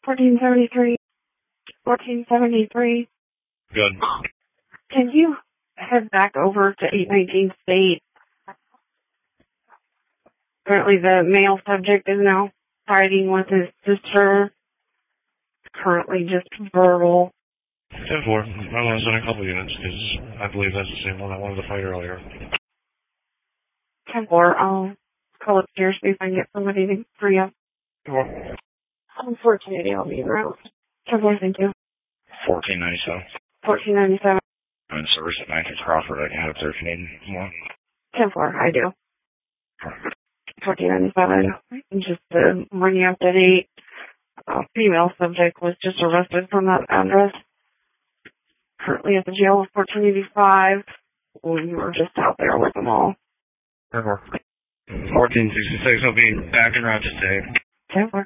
1473. 1473. Good. Can you head back over to 819 State? Apparently the male subject is now fighting with his sister. Currently just verbal. 10-4. I want to send a couple units because I believe that's the same one I wanted to fight earlier. 10-4. I'll call upstairs, see if I can get somebody to free up. 10-4. Unfortunately, I'll be around. 10-4, thank you. 1497. 1497. I'm in service at 9th and Crawford. I can head up there if you need more. 10-4, I do. 1497. Just to bring you up to date, a female subject was just arrested from that address. Currently at the jail of 1485. We were just out there with them all. 10-4. 1466 will be back in Rochester. 10-4.